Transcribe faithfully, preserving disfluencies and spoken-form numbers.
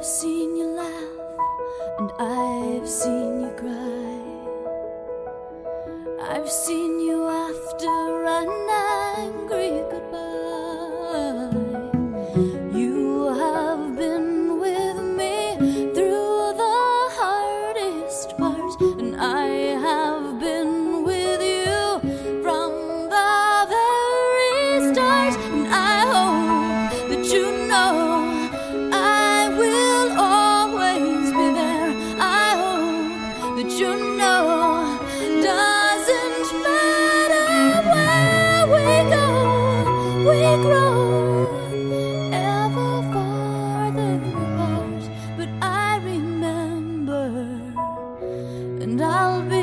I've seen you laugh and I've seen you cry. I've seen you after an angry goodbye. You have been with me through the hardest parts, and I have been with you from the very start. And I hope that you know I will always be there. I hope that you know doesn't matter where we go, we grow ever farther apart. But I remember, and I'll be